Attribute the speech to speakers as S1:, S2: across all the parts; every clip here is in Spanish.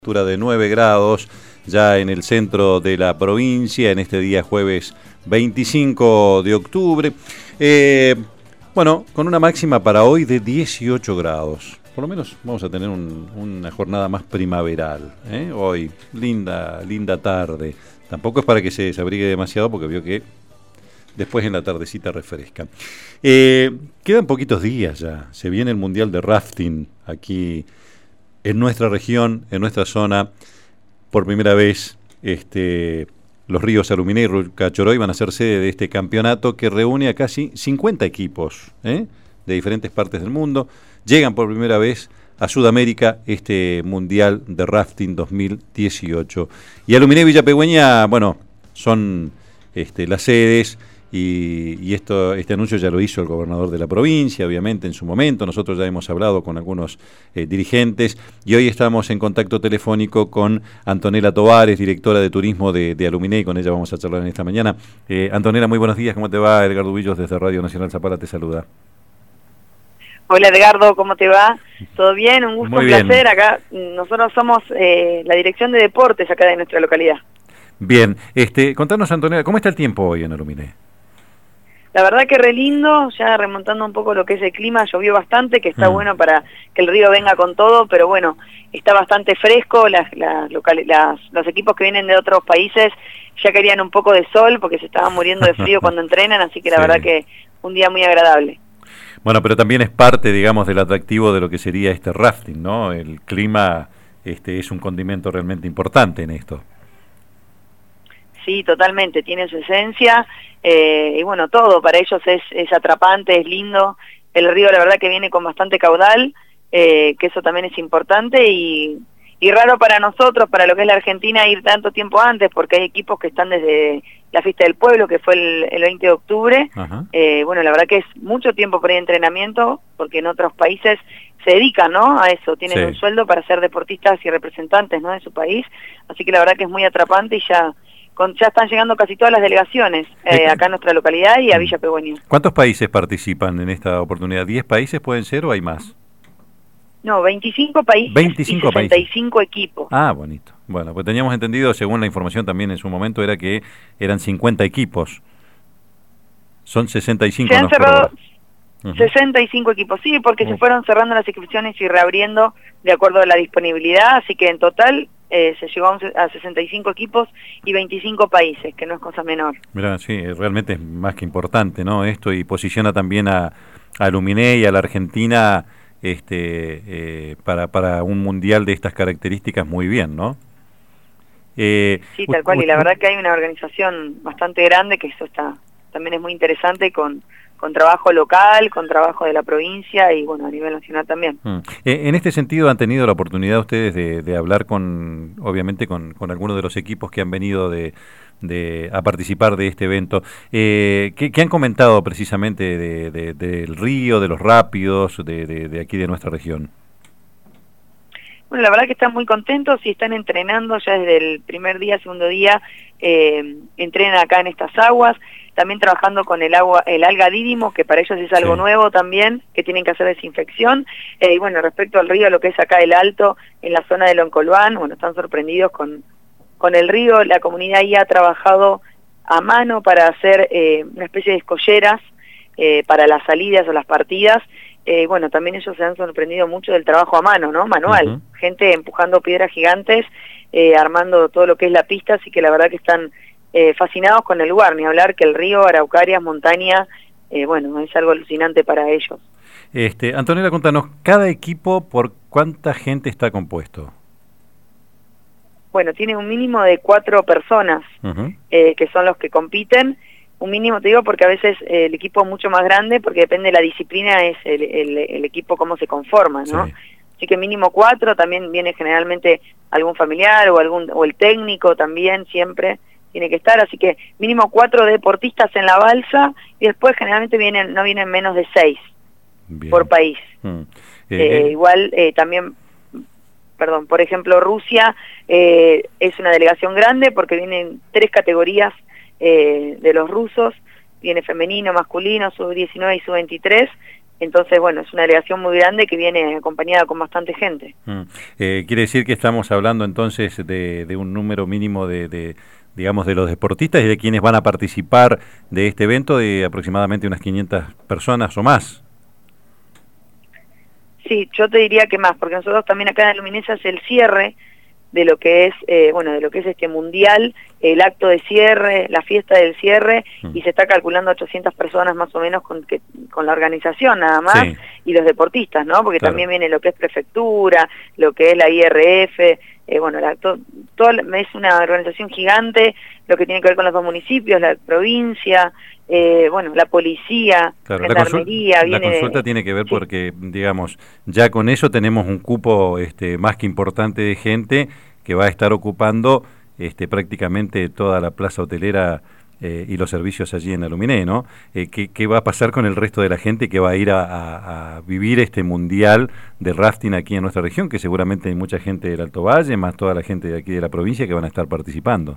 S1: De 9 grados ya en el centro de la provincia en este día jueves 25 de octubre. Bueno, con una máxima para hoy de 18 grados. Por lo menos vamos a tener una jornada más primaveral. Hoy, linda tarde. Tampoco es para que se desabrigue demasiado porque veo que después en la tardecita refresca. Quedan poquitos días ya. Se viene el Mundial de Rafting aquí en nuestra región, en nuestra zona. Por primera vez los ríos Aluminé y Rucachoroy van a ser sede de este campeonato que reúne a casi 50 equipos de diferentes partes del mundo. Llegan por primera vez a Sudamérica este Mundial de Rafting 2018. Y Aluminé y Villapegüeña, bueno, son las sedes. Y este anuncio ya lo hizo el gobernador de la provincia, obviamente, en su momento. Nosotros ya hemos hablado con algunos dirigentes y hoy estamos en contacto telefónico con Antonella Tovares, directora de turismo de Aluminé, y con ella vamos a charlar en esta mañana. Antonella, muy buenos días, ¿cómo te va? Edgardo Villos desde Radio Nacional Zapala te saluda.
S2: Hola Edgardo, ¿cómo te va? ¿Todo bien? Un gusto,
S1: Muy
S2: un
S1: bien.
S2: placer. Acá nosotros somos la dirección de deportes acá de nuestra localidad.
S1: Bien, contanos, Antonella, ¿cómo está el tiempo hoy en Aluminé?
S2: La verdad que re lindo, ya remontando un poco lo que es el clima, llovió bastante, que está bueno para que el río venga con todo, pero bueno, está bastante fresco, los equipos que vienen de otros países ya querían un poco de sol porque se estaban muriendo de frío cuando entrenan, así que la verdad que un día muy agradable.
S1: Bueno, pero también es parte, digamos, del atractivo de lo que sería este rafting, ¿no? El clima es un condimento realmente importante en esto.
S2: Sí, totalmente, tiene su esencia, y bueno, todo para ellos es atrapante, es lindo. El río la verdad que viene con bastante caudal, que eso también es importante, y raro para nosotros, para lo que es la Argentina, ir tanto tiempo antes, porque hay equipos que están desde la fiesta del pueblo, que fue el 20 de octubre. Bueno, la verdad que es mucho tiempo por ahí de entrenamiento, porque en otros países se dedican, ¿no?, a eso, tienen un sueldo para ser deportistas y representantes, ¿no?, de su país, así que la verdad que es muy atrapante y ya están llegando casi todas las delegaciones acá en nuestra localidad y a Villapegüeña.
S1: ¿Cuántos países participan en esta oportunidad? ¿10 países pueden ser o hay más?
S2: No, 25 países
S1: 25
S2: y 65 equipos.
S1: Ah, bonito. Bueno, pues teníamos entendido, según la información también en su momento, era que eran 50 equipos. Son 65.
S2: Se han cerrado 65 equipos, sí, porque se fueron cerrando las inscripciones y reabriendo de acuerdo a la disponibilidad, así que en total se llegó a 65 equipos y 25 países, que no es cosa menor.
S1: Mirá, sí, realmente es más que importante, ¿no? Esto, y posiciona también a Aluminé y a la Argentina para un mundial de estas características muy bien, ¿no?
S2: Sí, tal cual, y la verdad que hay una organización bastante grande, que eso también es muy interesante, con trabajo local, con trabajo de la provincia y bueno, a nivel nacional también.
S1: En este sentido, ¿han tenido la oportunidad ustedes de hablar obviamente con algunos de los equipos que han venido a participar de este evento? ¿Qué han comentado precisamente del río, de los rápidos, de aquí de nuestra región?
S2: Bueno, la verdad que están muy contentos y están entrenando ya desde el primer día, segundo día, entrenan acá en estas aguas, también trabajando con el alga dídimo, que para ellos es algo nuevo también, que tienen que hacer desinfección, y bueno, respecto al río, lo que es acá el Alto, en la zona de Loncolván, bueno, están sorprendidos con el río. La comunidad ahí ha trabajado a mano para hacer una especie de escolleras para las salidas o las partidas. Bueno, también ellos se han sorprendido mucho del trabajo a mano, ¿no?, manual, gente empujando piedras gigantes, armando todo lo que es la pista, así que la verdad que están fascinados con el lugar, ni hablar que el río, araucarias, montaña, bueno, es algo alucinante para ellos.
S1: Antonella, contanos, ¿cada equipo por cuánta gente está compuesto?
S2: Bueno, tiene un mínimo de 4 personas, que son los que compiten. Un mínimo, te digo, porque a veces el equipo es mucho más grande, porque depende de la disciplina, es el equipo cómo se conforma, ¿no? Sí. Así que mínimo 4, también viene generalmente algún familiar o el técnico también, siempre tiene que estar, así que mínimo 4 deportistas en la balsa, y después generalmente no vienen menos de 6 por país. Igual también, perdón, por ejemplo, Rusia es una delegación grande porque vienen 3 categorías de los rusos, viene femenino, masculino, sub-19 y sub-23, Entonces, bueno, es una delegación muy grande que viene acompañada con bastante gente.
S1: Quiere decir que estamos hablando entonces de un número mínimo digamos, de los deportistas y de quienes van a participar de este evento, de aproximadamente unas 500 personas o más.
S2: Sí, yo te diría que más, porque nosotros también acá en Luminesa es el cierre de lo que es, de lo que es este mundial, el acto de cierre, la fiesta del cierre, y se está calculando 800 personas más o menos con la organización nada más, sí, y los deportistas, ¿no? Porque claro, también viene lo que es prefectura, lo que es la IRF, todo es una organización gigante, lo que tiene que ver con los dos municipios, la provincia, la policía,
S1: claro,
S2: gendarmería.
S1: La consulta tiene que ver, sí, porque, digamos, ya con eso tenemos un cupo más que importante de gente que va a estar ocupando prácticamente toda la plaza hotelera y los servicios allí en Aluminé, ¿no? ¿Qué va a pasar con el resto de la gente que va a ir a vivir este mundial de rafting aquí en nuestra región? Que seguramente hay mucha gente del Alto Valle, más toda la gente de aquí de la provincia que van a estar participando.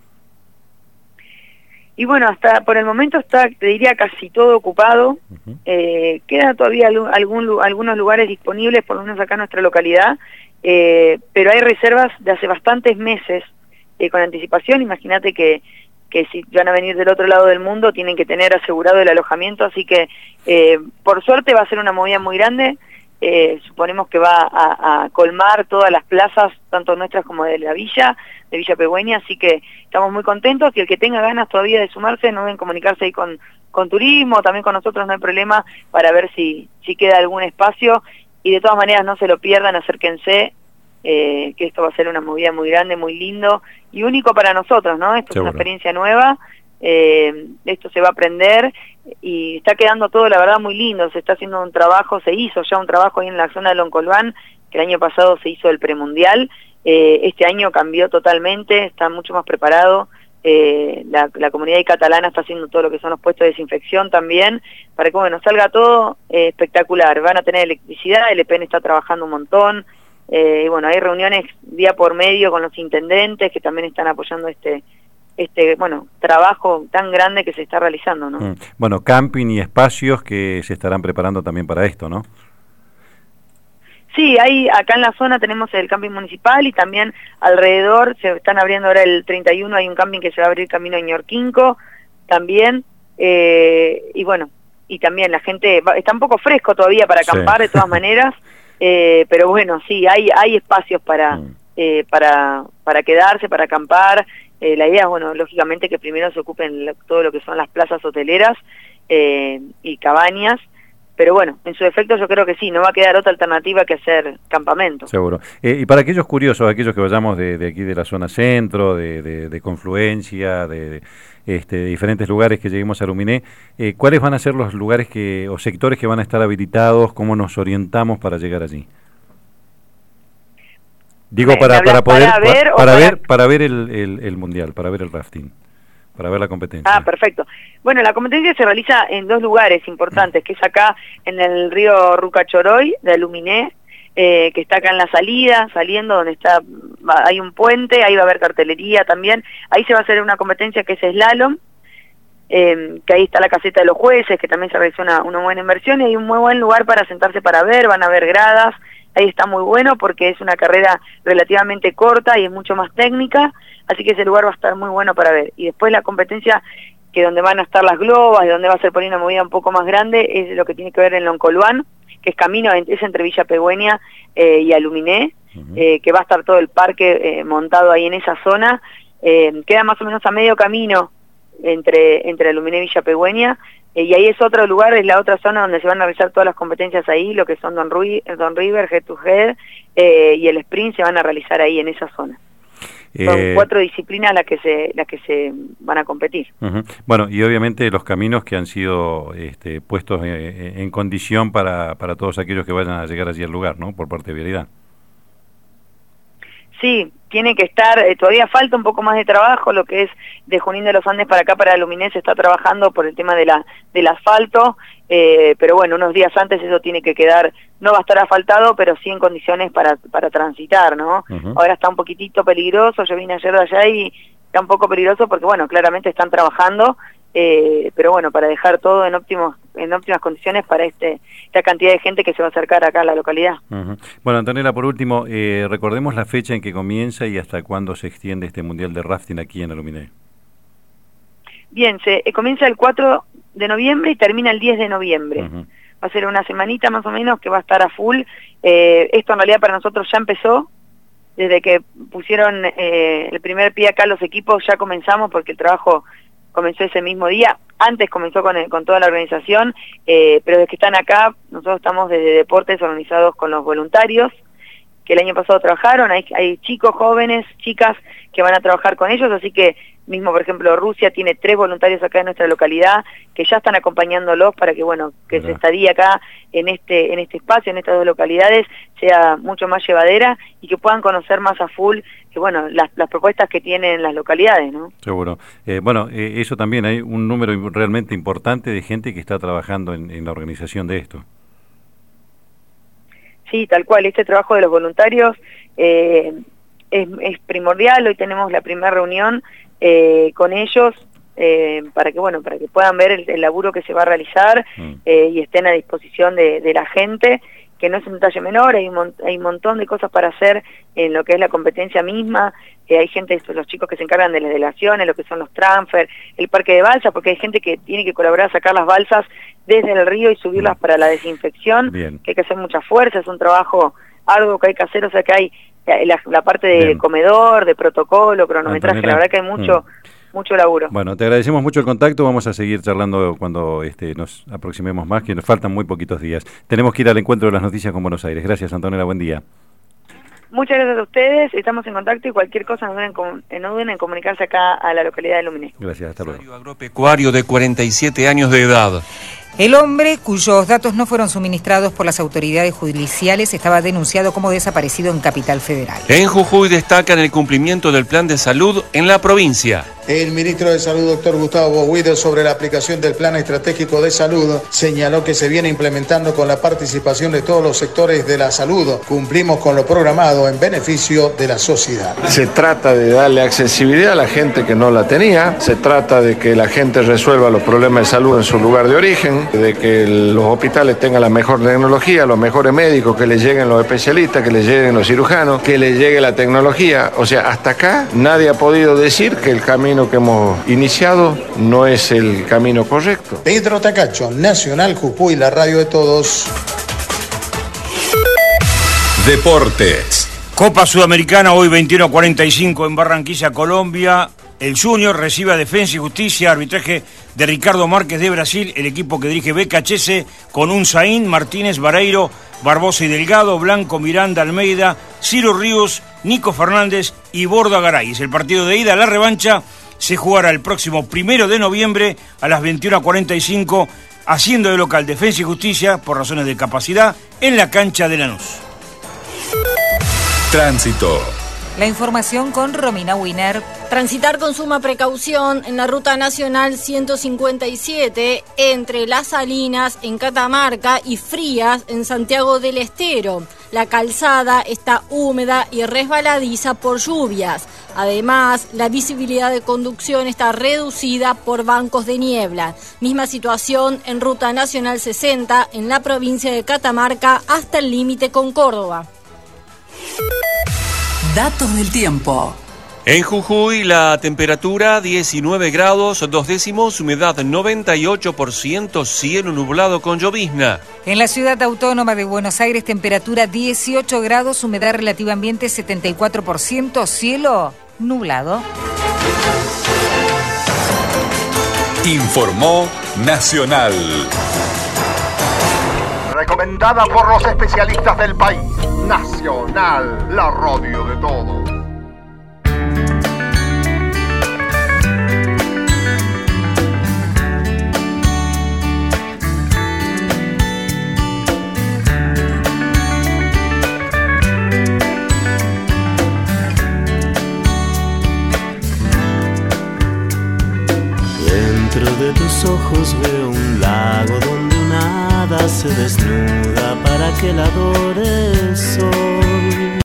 S2: Y bueno, hasta por el momento está, te diría, casi todo ocupado. Quedan todavía algunos lugares disponibles, por lo menos acá en nuestra localidad, pero hay reservas de hace bastantes meses con anticipación. Imagínate que si van a venir del otro lado del mundo tienen que tener asegurado el alojamiento, así que por suerte va a ser una movida muy grande. Suponemos que va a colmar todas las plazas, tanto nuestras como de la villa, de Villa Pegüeña, así que estamos muy contentos, y el que tenga ganas todavía de sumarse, no deben comunicarse ahí con turismo, también con nosotros no hay problema, para ver si queda algún espacio, y de todas maneras no se lo pierdan, acérquense, que esto va a ser una movida muy grande, muy lindo, y único para nosotros, ¿no? Esto Seguro. Es una experiencia nueva, esto se va a aprender, y está quedando todo, la verdad, muy lindo. Se está haciendo un trabajo, se hizo ya un trabajo ahí en la zona de Loncolván, que el año pasado se hizo el premundial. Este año cambió totalmente, está mucho más preparado. La comunidad catalana está haciendo todo lo que son los puestos de desinfección también, para que bueno, salga todo espectacular. Van a tener electricidad, el EPN está trabajando un montón, y bueno, hay reuniones día por medio con los intendentes que también están apoyando este trabajo tan grande que se está realizando, ¿no?
S1: Bueno, camping y espacios que se estarán preparando también para esto, ¿no?
S2: Sí, acá en la zona tenemos el camping municipal, y también alrededor se están abriendo ahora el 31, hay un camping que se va a abrir camino a Ñorquinco también, y bueno, y también la gente, está un poco fresco todavía para acampar, sí, de todas maneras, pero bueno, sí, hay espacios para quedarse, para acampar. La idea es, bueno, lógicamente que primero se ocupen todo lo que son las plazas hoteleras y cabañas, pero bueno, en su defecto yo creo que sí, no va a quedar otra alternativa que hacer campamento.
S1: Seguro. Y para aquellos curiosos, aquellos que vayamos de aquí de la zona centro, de Confluencia, de diferentes lugares que lleguemos a Aluminé, ¿cuáles van a ser los lugares o sectores que van a estar habilitados? ¿Cómo nos orientamos para llegar allí? Digo, para ver el mundial, para ver el rafting, para ver la competencia.
S2: Ah, perfecto. Bueno, la competencia se realiza en dos lugares importantes, que es acá en el río Rucachoroy de Aluminé, que está acá en la saliendo, donde hay un puente, ahí va a haber cartelería también. Ahí se va a hacer una competencia que es slalom, que ahí está la caseta de los jueces, que también se realizó una buena inversión, y hay un muy buen lugar para sentarse para ver, van a haber gradas. Ahí está muy bueno porque es una carrera relativamente corta y es mucho más técnica, así que ese lugar va a estar muy bueno para ver. Y después la competencia, que donde van a estar las globas, y donde va a ser por ahí una movida un poco más grande, es lo que tiene que ver en Loncolván, que es camino, es entre Villa Pegüeña y Aluminé, que va a estar todo el parque montado ahí en esa zona. Queda más o menos a medio camino entre Aluminé y Villa Pegüeña, y ahí es otro lugar, es la otra zona donde se van a realizar todas las competencias ahí, lo que son Don River, Head to Head y el Sprint se van a realizar ahí en esa zona. Son 4 disciplinas las que se van a competir.
S1: Bueno, y obviamente los caminos que han sido puestos en condición para todos aquellos que vayan a llegar allí al lugar, ¿no? Por parte de Vialidad.
S2: Sí, tiene que estar, todavía falta un poco más de trabajo, lo que es de Junín de los Andes para acá, para Aluminé, se está trabajando por el tema del asfalto, pero bueno, unos días antes eso tiene que quedar, no va a estar asfaltado, pero sí en condiciones para transitar, ¿no? Ahora está un poquitito peligroso, yo vine ayer de allá y está un poco peligroso porque, bueno, claramente están trabajando, pero bueno, para dejar todo en óptimas condiciones para esta cantidad de gente que se va a acercar acá a la localidad.
S1: Uh-huh. Bueno, Antonella, por último, recordemos la fecha en que comienza y hasta cuándo se extiende este Mundial de Rafting aquí en Aluminé.
S2: Bien, comienza el 4 de noviembre y termina el 10 de noviembre. Uh-huh. Va a ser una semanita más o menos que va a estar a full. Esto en realidad para nosotros ya empezó. Desde que pusieron el primer pie acá los equipos ya comenzamos, porque el trabajo comenzó ese mismo día. Antes comenzó con toda la organización, pero desde que están acá, nosotros estamos desde deportes organizados con los voluntarios, que el año pasado trabajaron. Hay chicos, jóvenes, chicas que van a trabajar con ellos, así que mismo, por ejemplo, Rusia tiene 3 voluntarios acá en nuestra localidad que ya están acompañándolos para que, bueno, que su estadía acá en este espacio, en estas 2 localidades, sea mucho más llevadera y que puedan conocer más a full, que bueno, las propuestas que tienen las localidades, ¿no?
S1: Seguro. Eso también, hay un número realmente importante de gente que está trabajando en la organización de esto. Sí,
S2: tal cual, este trabajo de los voluntarios es primordial. Hoy tenemos la primera reunión con ellos para que puedan ver el laburo que se va a realizar y estén a disposición de la gente, que no es un detalle menor. Hay un montón de cosas para hacer en lo que es la competencia misma. Hay gente, los chicos que se encargan de las delegaciones, lo que son los transfer, el parque de balsas, porque hay gente que tiene que colaborar a sacar las balsas desde el río y subirlas para la desinfección. Bien. Que hay que hacer mucha fuerza, es un trabajo arduo que hay que hacer, o sea que hay la parte de comedor, de protocolo, cronometraje. Antonella, la verdad que hay mucho laburo.
S1: Bueno, te agradecemos mucho el contacto, vamos a seguir charlando cuando nos aproximemos más, que nos faltan muy poquitos días. Tenemos que ir al encuentro de las noticias con Buenos Aires. Gracias, Antonella, buen día.
S2: Muchas gracias a ustedes, estamos en contacto y cualquier cosa no duden en comunicarse acá a la localidad de Aluminé.
S1: Gracias, hasta luego.
S3: Agropecuario de 47 años de edad.
S4: El hombre, cuyos datos no fueron suministrados por las autoridades judiciales, estaba denunciado como desaparecido en Capital Federal.
S3: En Jujuy destacan el cumplimiento del plan de salud en la provincia.
S5: El ministro de Salud, doctor Gustavo Boguido, sobre la aplicación del Plan Estratégico de Salud, señaló que se viene implementando con la participación de todos los sectores de la salud. Cumplimos con lo programado en beneficio de la sociedad.
S6: Se trata de darle accesibilidad a la gente que no la tenía, se trata de que la gente resuelva los problemas de salud en su lugar de origen, de que los hospitales tengan la mejor tecnología, los mejores médicos, que les lleguen los especialistas, que les lleguen los cirujanos, que les llegue la tecnología. O sea, hasta acá nadie ha podido decir que el camino que hemos iniciado no es el camino correcto.
S5: Pedro Tacacho, Nacional Jujuy, la radio de todos.
S7: Deportes.
S8: Copa Sudamericana, hoy 21:45 en Barranquilla, Colombia. El Junior recibe a Defensa y Justicia, arbitraje de Ricardo Márquez de Brasil, el equipo que dirige BKHS con Unzaín, Martínez, Vareiro, Barbosa y Delgado, Blanco, Miranda, Almeida, Ciro Ríos, Nico Fernández y Borda Garay. Es el partido de ida. La revancha se jugará el próximo 1 de noviembre a las 21:45, haciendo de local Defensa y Justicia, por razones de capacidad, en la cancha de Lanús.
S7: Tránsito.
S4: La información con Romina Winer.
S9: Transitar con suma precaución en la ruta nacional 157 entre Las Salinas en Catamarca y Frías en Santiago del Estero. La calzada está húmeda y resbaladiza por lluvias. Además, la visibilidad de conducción está reducida por bancos de niebla. Misma situación en ruta nacional 60 en la provincia de Catamarca hasta el límite con Córdoba.
S10: Datos del tiempo.
S3: En Jujuy la temperatura 19 grados 2 décimos, humedad 98%, cielo nublado con llovizna.
S4: En la ciudad autónoma de Buenos Aires, temperatura 18 grados, humedad relativa ambiente 74%, cielo nublado.
S7: Informó Nacional.
S11: Recomendada por los especialistas del país. Nacional, la radio de todos.
S12: Dentro de tus ojos veo un lago donde una hada se desnuda para que la adore el sol.